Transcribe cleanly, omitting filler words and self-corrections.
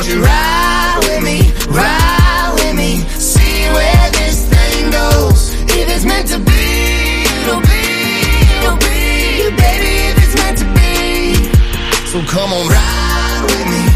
won't you ride with me, ride with me, see where this thing goes. If it's meant to be, it'll be, it'll be, baby, if it's meant to be. So come on, ride with me,